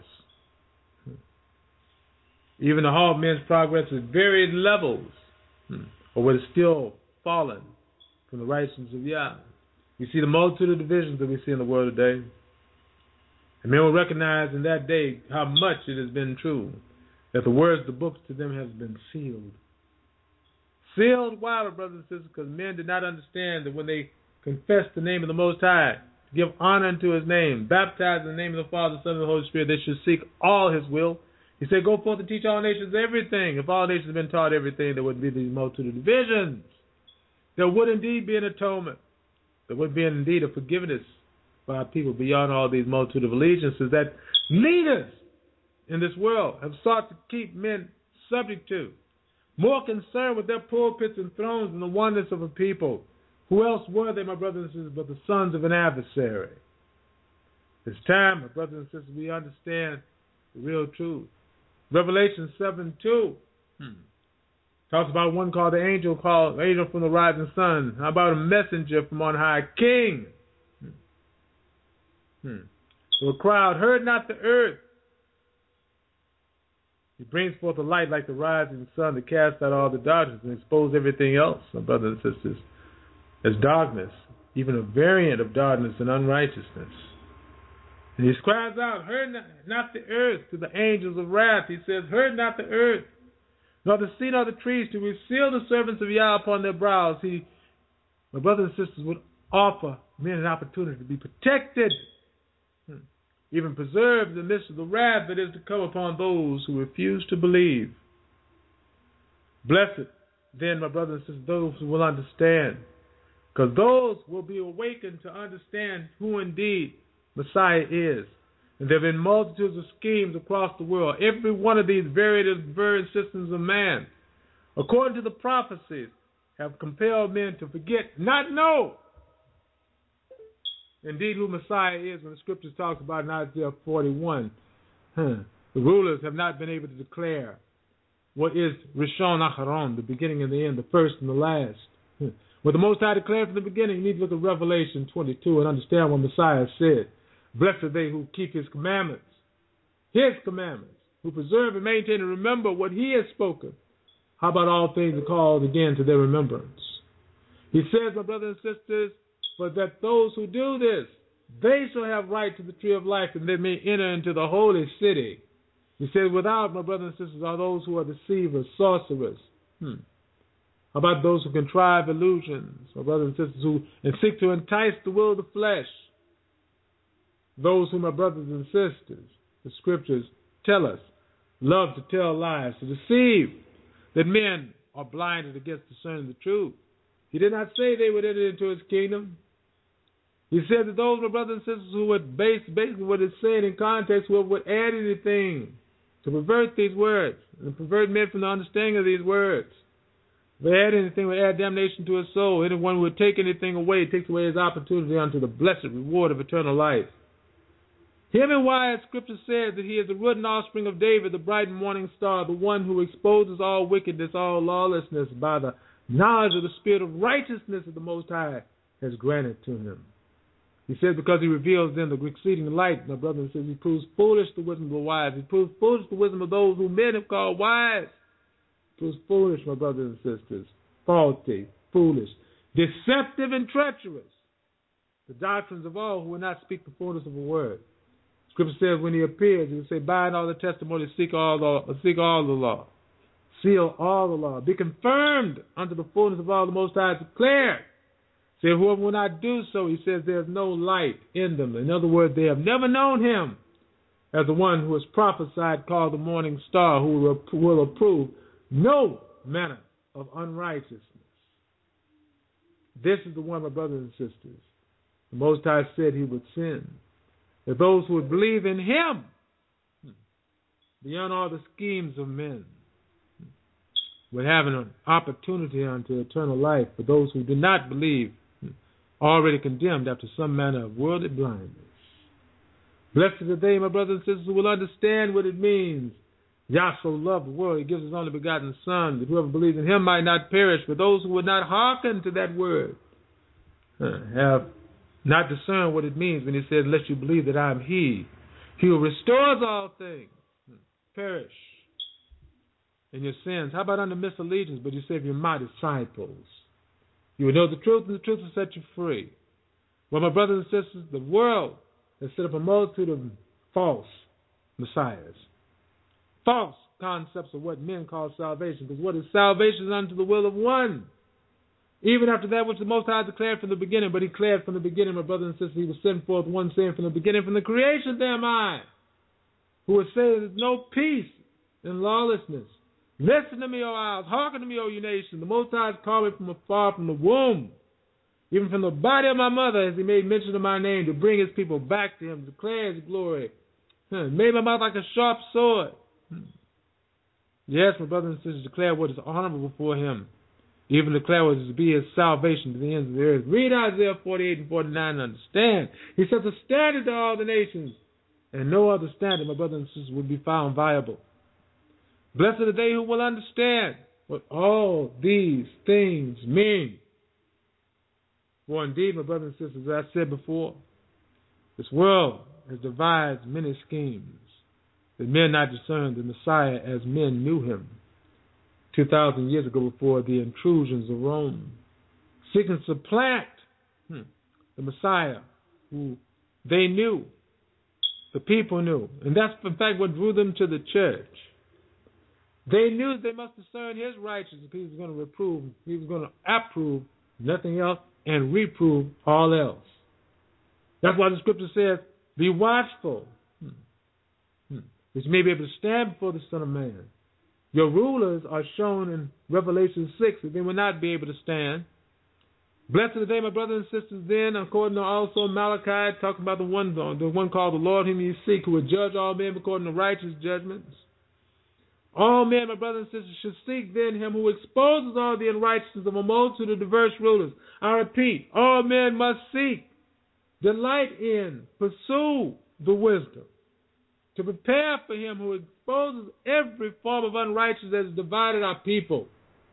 Even to halt men's progress at varied levels, hmm, or what is still fallen from the righteousness of Yah. We see the multitude of divisions that we see in the world today. And men will recognize in that day how much it has been true, that the words of the books to them has been sealed. Sealed why, brothers and sisters? Because men did not understand that when they confess the name of the Most High, give honor unto his name, baptize in the name of the Father, Son, and the Holy Spirit, they should seek all his will. He said, go forth and teach all nations everything. If all nations had been taught everything, there wouldn't be these multitude of divisions. There would indeed be an atonement. There would be indeed a forgiveness by our people beyond all these multitude of allegiances that leaders in this world have sought to keep men subject to. More concerned with their pulpits and thrones than the oneness of a people. Who else were they, my brothers and sisters, but the sons of an adversary? It's time, my brothers and sisters, we understand the real truth. Revelation seven two hmm. talks about one called the angel called angel from the rising sun. How about a messenger from on high, king? Hmm. Hmm. So a crowd heard not the earth. He brings forth a light like the rising sun to cast out all the darkness and expose everything else, my brothers and sisters, as darkness, even a variant of darkness and unrighteousness. And he cries out, heard not, not the earth, to the angels of wrath. He says, heard not the earth, nor the sea, nor the trees, to reseal the servants of Yah upon their brows. He, my brothers and sisters, would offer men an opportunity to be protected, even preserved in the midst of the wrath that is to come upon those who refuse to believe. Blessed, then, my brothers and sisters, those who will understand, because those will be awakened to understand who indeed Messiah is. And there have been multitudes of schemes across the world. Every one of these varied, varied systems of man, according to the prophecies, have compelled men to forget, not know, indeed who Messiah is. When the scriptures talks about in Isaiah forty-one, huh, the rulers have not been able to declare what is Rishon Acharon, the beginning and the end, the first and the last. Huh. What the Most High declared from the beginning, you need to look at Revelation twenty-two and understand what Messiah said. Blessed are they who keep his commandments, his commandments, who preserve and maintain and remember what he has spoken. How about all things are called again to their remembrance? He says, my brothers and sisters, for that those who do this, they shall have right to the tree of life, and they may enter into the holy city. He says, without, my brothers and sisters, are those who are deceivers, sorcerers. Hmm. How about those who contrive illusions, my brothers and sisters, who and seek to entice the will of the flesh? Those who, my brothers and sisters, the scriptures tell us, love to tell lies, to deceive, that men are blinded against discerning the truth. He did not say they would enter into his kingdom. He said that those, my brothers and sisters, who would base basically what it's saying in context, who would add anything to pervert these words, and pervert men from the understanding of these words. If they add anything, would add damnation to his soul. Anyone who would take anything away takes away his opportunity unto the blessed reward of eternal life. Him and why Scripture says that he is the root and offspring of David, the bright and morning star, the one who exposes all wickedness, all lawlessness, by the knowledge of the spirit of righteousness that the Most High has granted to him. He says because he reveals them the exceeding light, my brother, and says he proves foolish the wisdom of the wise. He proves foolish the wisdom of those who men have called wise. He proves foolish, my brothers and sisters, faulty, foolish, deceptive, and treacherous, the doctrines of all who will not speak the fullness of a word. Scripture says when he appears, he will say, bind all the testimony, seek all the, seek all the law, seal all the law, be confirmed unto the fullness of all the Most High declared. Say, whoever will not do so, he says, there is no light in them. In other words, they have never known him as the one who was prophesied, called the morning star, who will, will approve no manner of unrighteousness. This is the one, my brothers and sisters, the Most High said he would send. That those who would believe in him, beyond all the schemes of men, would have an opportunity unto eternal life. For those who do not believe, already condemned after some manner of worldly blindness. Blessed are they, my brothers and sisters, who will understand what it means. Yah so loved the world, he gives his only begotten Son, that whoever believes in him might not perish. But those who would not hearken to that word have not discern what it means when he says, "Let you believe that I am he, he who restores all things, perish in your sins." How about under misallegiance? But you say, if you're my disciples, you will know the truth, and the truth will set you free. Well, my brothers and sisters, the world has set up a multitude of false messiahs, false concepts of what men call salvation. Because what is salvation is unto the will of one. Even after that which the Most High declared from the beginning, but he declared from the beginning, my brothers and sisters, he was sent forth one saying from the beginning, from the creation am I, who was saying there's no peace in lawlessness. Listen to me, O isles, hearken to me, O you nations. The Most High has called me from afar, from the womb, even from the body of my mother, as he made mention of my name, to bring his people back to him, to declare his glory. Huh. Made my mouth like a sharp sword. Hmm. Yes, my brothers and sisters, declare what is honorable before him. Even declare what is to be his salvation to the ends of the earth. Read Isaiah forty-eight and forty-nine and understand. He sets a standard to all the nations, and no other standard, my brothers and sisters, would be found viable. Blessed are they who will understand what all these things mean. For indeed, my brothers and sisters, as I said before, this world has devised many schemes that men not discern the Messiah as men knew him two thousand years ago before the intrusions of Rome, seeking to supplant hmm, the Messiah who they knew, the people knew. And that's, in fact, what drew them to the church. They knew they must discern his righteousness. He was going to reprove, he was going to approve nothing else and reprove all else. That's why the scripture says, be watchful, hmm. Hmm. that you may be able to stand before the Son of Man. Your rulers are shown in Revelation six that they will not be able to stand. Blessed are they, my brothers and sisters, then, according to also Malachi, talking about the one, the one called the Lord whom you seek, who will judge all men according to righteous judgments. All men, my brothers and sisters, should seek then him who exposes all the unrighteousness of a multitude of diverse rulers. I repeat, all men must seek, delight in, pursue the wisdom, to prepare for him who exposes every form of unrighteousness that has divided our people.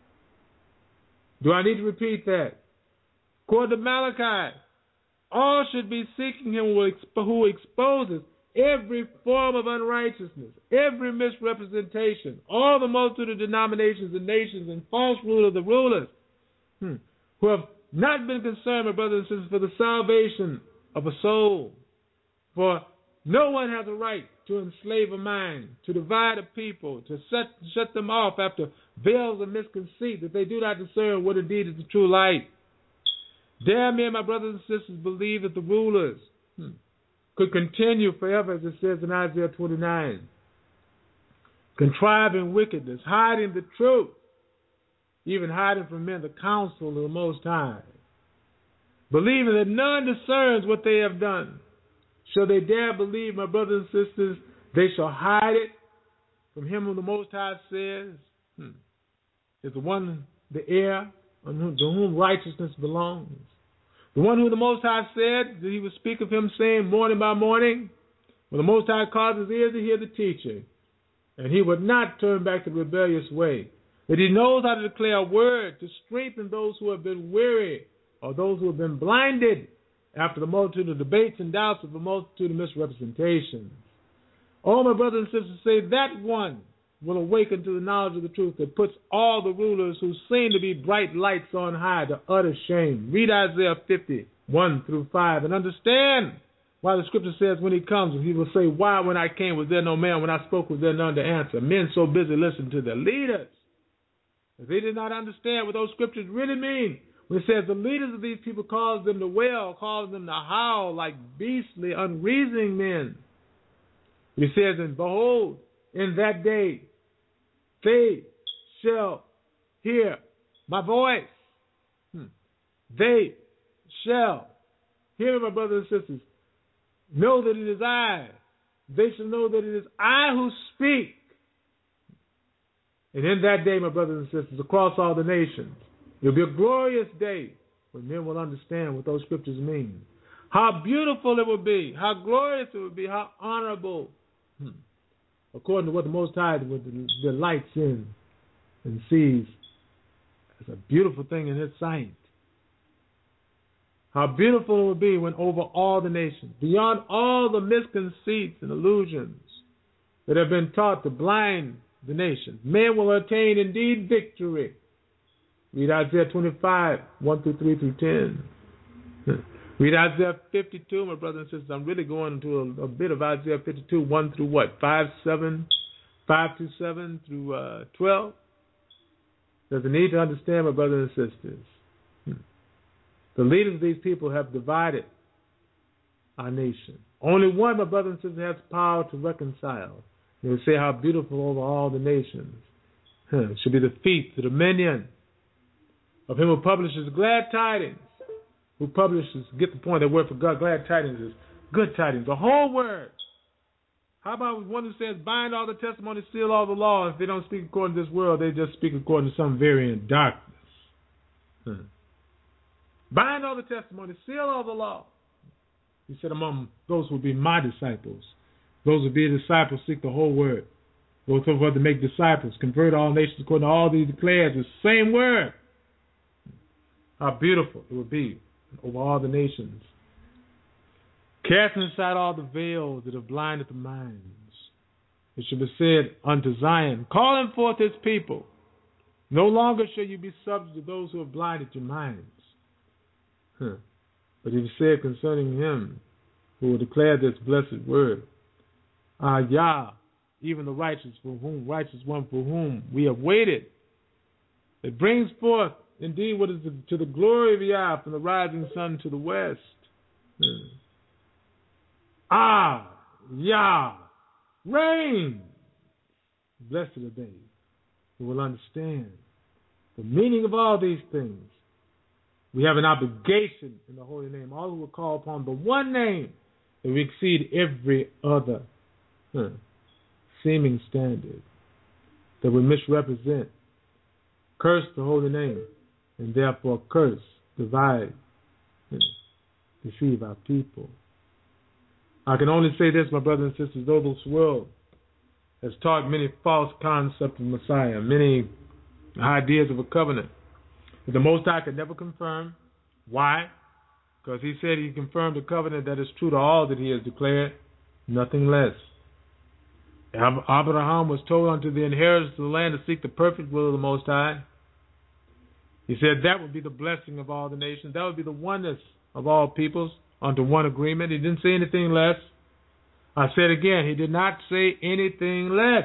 Do I need to repeat that? According to Malachi, all should be seeking him who, exp- who exposes every form of unrighteousness, every misrepresentation, all the multitude of denominations and nations and false rulers, the rulers, hmm, who have not been concerned, my brothers and sisters, for the salvation of a soul. For no one has a right to enslave a mind, to divide a people, to set, shut them off after veils of misconceit, that they do not discern what indeed is the true light. Dare me, my brothers and sisters, believe that the rulers hmm, could continue forever, as it says in Isaiah twenty-nine, contriving wickedness, hiding the truth, even hiding from men the counsel of the Most High, believing that none discerns what they have done. Shall they dare believe, my brothers and sisters, they shall hide it from him whom the Most High says, hmm, is the one, the heir, to whom righteousness belongs. The one who the Most High said that he would speak of him, saying morning by morning, when the Most High caused his ears to hear the teaching, and he would not turn back to the rebellious way, that he knows how to declare a word to strengthen those who have been weary or those who have been blinded after the multitude of debates and doubts of a multitude of misrepresentations. All my brothers and sisters say that one will awaken to the knowledge of the truth that puts all the rulers who seem to be bright lights on high to utter shame. Read Isaiah fifty, one through five, and understand why the scripture says when he comes, he will say, why when I came was there no man, when I spoke was there none to answer. Men so busy listening to their leaders, they did not understand what those scriptures really mean. When it says the leaders of these people cause them to wail, cause them to howl like beastly, unreasoning men. He says, and behold, in that day, they shall hear my voice. Hmm. They shall hear, my brothers and sisters. Know that it is I. They shall know that it is I who speak. And in that day, my brothers and sisters, across all the nations, it will be a glorious day when men will understand what those scriptures mean. How beautiful it will be. How glorious it will be. How honorable. Hmm. According to what the Most High delights in and sees as a beautiful thing in his sight. How beautiful it will be when over all the nations, beyond all the misconceits and illusions that have been taught to blind the nations, men will attain indeed victory. Read Isaiah twenty-five, one through three through ten. Read Isaiah fifty-two, my brothers and sisters. I'm really going into a, a bit of Isaiah fifty-two, one through what? five, seven, five through seven through uh, twelve. There's a need to understand, my brothers and sisters. The leaders of these people have divided our nation. Only one, my brothers and sisters, has power to reconcile. They will say how beautiful over all the nations. Huh. It should be the feet, the dominion of him who publishes glad tidings. Who publishes, get the point, that word for God, glad tidings is good tidings, the whole word. How about one who says, bind all the testimony, seal all the law? If they don't speak according to this world, they just speak according to some variant darkness. Huh. Bind all the testimony, seal all the law. He said, among those who will be my disciples, those who will be disciples, seek the whole word. Go so forth to make disciples, convert all nations according to all these declares, the same word. How beautiful it will be over all the nations. Casting aside all the veils that have blinded the minds. It should be said unto Zion, calling forth his people. No longer shall you be subject to those who have blinded your minds. Huh. But it is said concerning him who will declare this blessed word, Ah, Yah, even the righteous for whom righteous one for whom we have waited. It brings forth indeed what is the, to the glory of Yah from the rising sun to the west. Hmm. Ah, Yah, reign. Blessed are they who will understand the meaning of all these things. We have an obligation in the holy name. All who will call upon the one name that we exceed every other huh, seeming standard that we misrepresent. Curse the holy name, and therefore curse, divide, you know, deceive our people. I can only say this, my brothers and sisters, though this world has taught many false concepts of Messiah, many ideas of a covenant, that the Most High could never confirm. Why? Because he said he confirmed a covenant that is true to all that he has declared, nothing less. Ab- Abraham was told unto the inheritors of the land to seek the perfect will of the Most High. He said that would be the blessing of all the nations. That would be the oneness of all peoples unto one agreement. He didn't say anything less. I said again, he did not say anything less.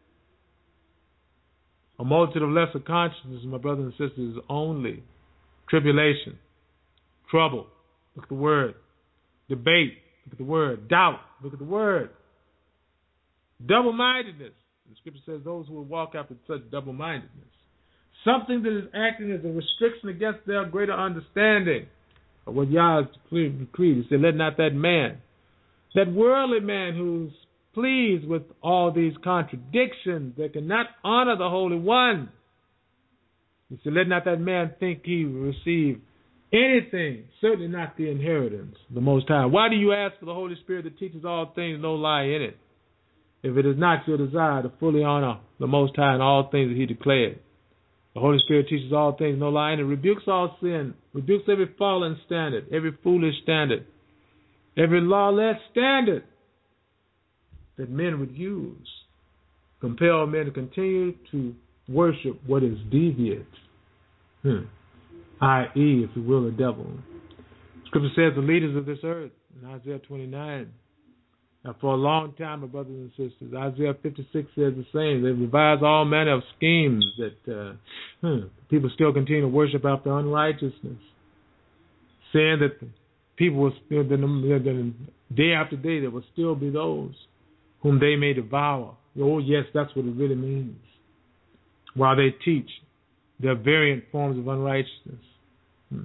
A multitude of lesser consciousness, my brothers and sisters, is only tribulation, trouble, look at the word, debate, look at the word, doubt, look at the word, double-mindedness. The scripture says those who will walk after such double-mindedness. Something that is acting as a restriction against their greater understanding of what Yah has decreed. He said, let not that man, that worldly man who's pleased with all these contradictions, that cannot honor the Holy One, he said, let not that man think he will receive anything, certainly not the inheritance of the Most High. Why do you ask for the Holy Spirit that teaches all things, no lie in it, if it is not your desire to fully honor the Most High in all things that he declared? The Holy Spirit teaches all things, no lie in it, rebukes all sin, rebukes every fallen standard, every foolish standard, every lawless standard that men would use, compel men to continue to worship what is deviant, hmm. that is, if you will, the devil. Scripture says the leaders of this earth, in Isaiah twenty-nine, now for a long time, my brothers and sisters, Isaiah fifty-six says the same. They revise all manner of schemes that uh, hmm, people still continue to worship after unrighteousness, saying that the people will still, day after day, there will still be those whom they may devour. Oh, yes, that's what it really means. While they teach their variant forms of unrighteousness. Hmm.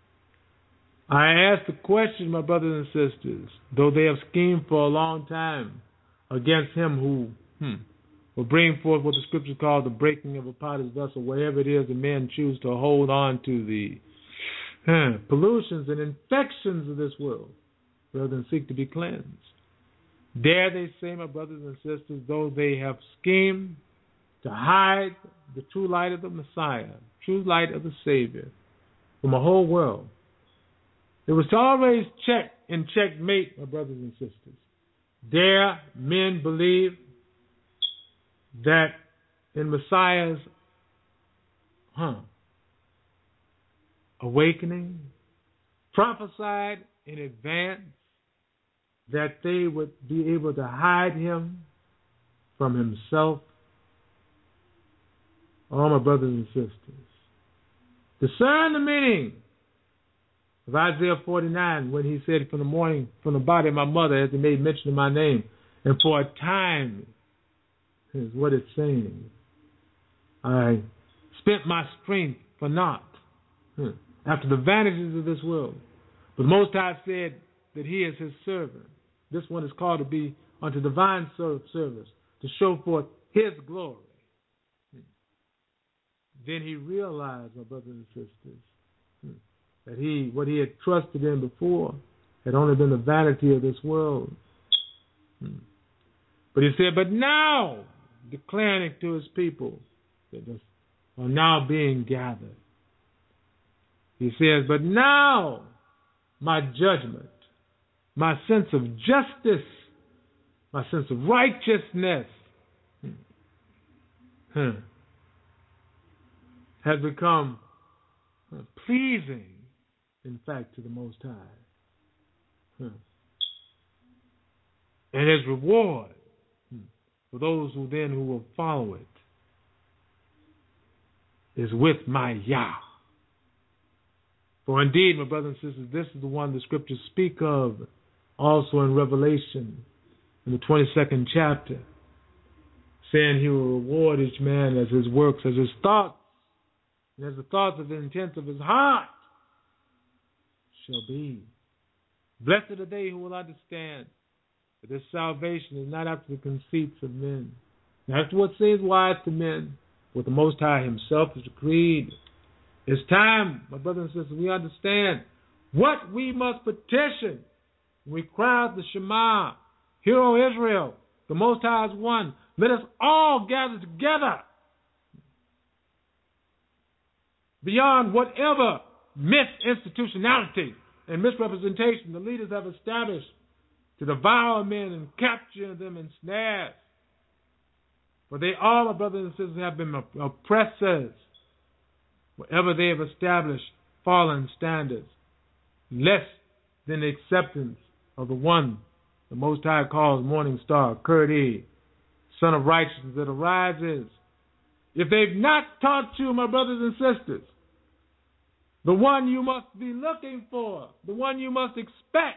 I ask the question, my brothers and sisters, though they have schemed for a long time against him who hmm, will bring forth what the scriptures call the breaking of a potter's vessel, wherever it is the men choose to hold on to the hmm, pollutions and infections of this world, rather than seek to be cleansed. Dare they say, my brothers and sisters, though they have schemed to hide the true light of the Messiah, true light of the Savior, from a whole world, it was to always check and checkmate, my brothers and sisters. Dare men believe that in Messiah's huh, awakening, prophesied in advance that they would be able to hide him from himself? Oh, my brothers and sisters, discern the meaning of Isaiah forty-nine, when he said, from the morning, from the body of my mother, has he made mention of my name, and for a time, is what it's saying, I spent my strength for naught, hmm, after the vanities of this world. But Most High said that he is his servant. This one is called to be unto divine service, to show forth his glory. Hmm. Then he realized, my brothers and sisters, hmm, that he, what he had trusted in before, had only been the vanity of this world. Hmm. But he said, but now, declaring to his people that are now being gathered, he says, but now my judgment, my sense of justice, my sense of righteousness hmm, hmm, has become uh, pleasing, in fact, to the Most High. Hmm. And his reward hmm, for those who then who will follow it is with my Yah. For indeed, my brothers and sisters, this is the one the scriptures speak of also in Revelation, in the twenty-second chapter, saying he will reward each man as his works, as his thoughts, and as the thoughts of the intents of his heart shall be. Blessed are they who will understand that this salvation is not after the conceits of men, not after what seems wise to men, what the Most High himself has decreed. It's time, my brothers and sisters, we understand what we must petition. We cry out the Shema, Hear, O Israel, the Most High is one. Let us all gather together beyond whatever misinstitutionality and misrepresentation the leaders have established to devour men and capture them in snares. For they all, my brothers and sisters, have been oppressors wherever they have established fallen standards, less than the acceptance of the one the Most High calls Morning Star, Kurdi, Son of Righteousness that arises. If they've not taught you, my brothers and sisters, the one you must be looking for, the one you must expect,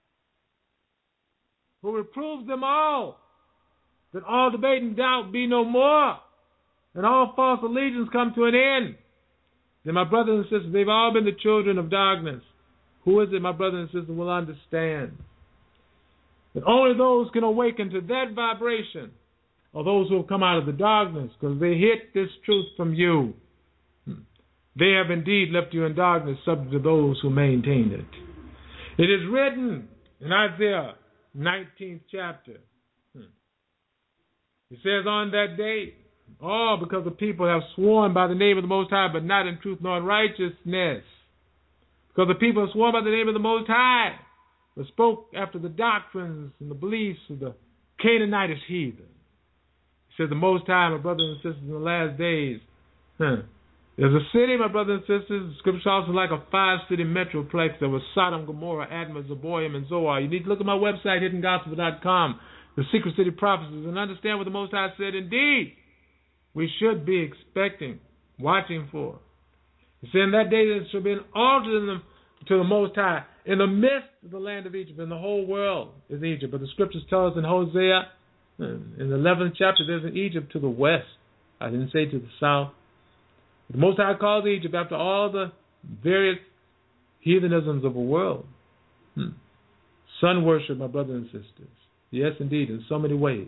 who reproves them all, that all debate and doubt be no more, and all false allegiance come to an end, then, my brothers and sisters, they've all been the children of darkness. Who is it, my brothers and sisters, will understand that only those can awaken to that vibration are those who have come out of the darkness, because they hid this truth from you. They have indeed left you in darkness, subject to those who maintain it. It is written in Isaiah nineteenth chapter. It says, on that day, all because the people have sworn by the name of the Most High, but not in truth nor in righteousness. Because the people have sworn by the name of the Most High, but spoke after the doctrines and the beliefs of the Canaanitish heathen. It says the Most High, my brothers and sisters, in the last days, huh, there's a city, my brothers and sisters, the scripture also like a five-city metroplex. There was Sodom, Gomorrah, Admah, Zeboiim, and Zoar. You need to look at my website, hidden gospel dot com, the Secret City Prophecies, and understand what the Most High said. Indeed, we should be expecting, watching for. He said, in that day there shall be an altar in the, to the Most High in the midst of the land of Egypt, and the whole world is Egypt. But the scriptures tell us in Hosea, in the eleventh chapter, there's an Egypt to the west. I didn't say to the south. The Most High calls Egypt after all the various heathenisms of the world. Hmm. Sun worship, my brothers and sisters. Yes, indeed, in so many ways.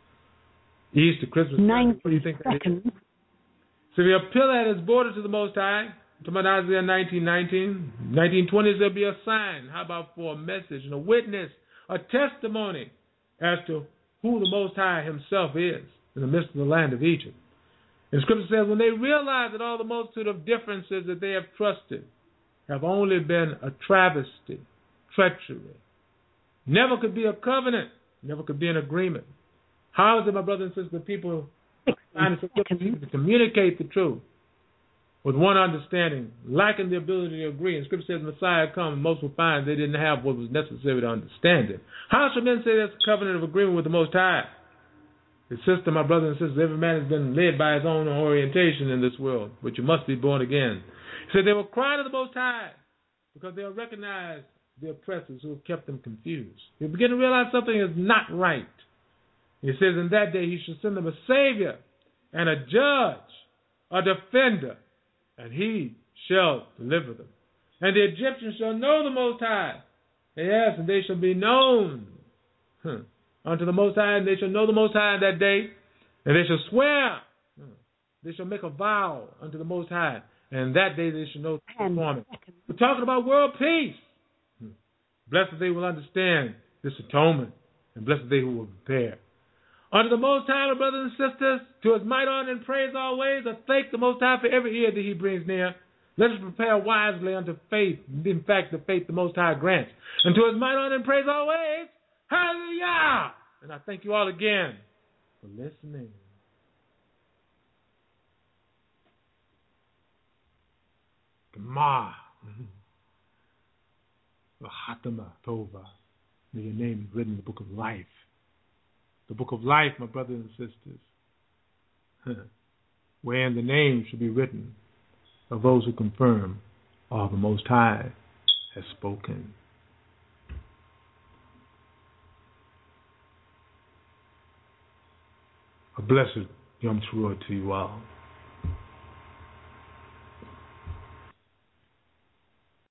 Easter, Christmas, Nine what do you think that seconds. is? So we appeal at his border to the Most High. To Isaiah nineteen nineteen. nineteen twenty, there'll be a sign. How about for a message and a witness, a testimony as to who the Most High himself is in the midst of the land of Egypt. And Scripture says, when they realize that all the multitude of differences that they have trusted have only been a travesty, treachery, never could be a covenant, never could be an agreement. How is it, my brothers and sisters, that people find it so difficult to communicate the truth with one understanding, lacking the ability to agree? And Scripture says, Messiah come, and most will find they didn't have what was necessary to understand it. How should men say that's a covenant of agreement with the Most High? The system, my brothers and sisters, every man has been led by his own orientation in this world, but you must be born again. He said they will cry to the Most High because they'll recognize the oppressors who have kept them confused. They'll begin to realize something is not right. He says in that day he shall send them a Savior and a judge, a defender, and he shall deliver them. And the Egyptians shall know the Most High. Yes, and they shall be known huh, unto the Most High, and they shall know the Most High in that day, and they shall swear. They shall make a vow unto the Most High, and that day they shall know the performance. We're talking about world peace. Blessed they will understand this atonement, and blessed they who will prepare. Unto the Most High, my brothers and sisters, to his might, honor, and praise always, I thank the Most High for every ear that he brings near. Let us prepare wisely unto faith, in fact, the faith the Most High grants. And to his might, honor, and praise always, hallelujah! And I thank you all again for listening. Gama. Hatama Tova. May your name be written in the book of life. The book of life, my brothers and sisters, wherein the name should be written of those who confirm Ah, the Most High has spoken. A blessed Yom Teruah to you all.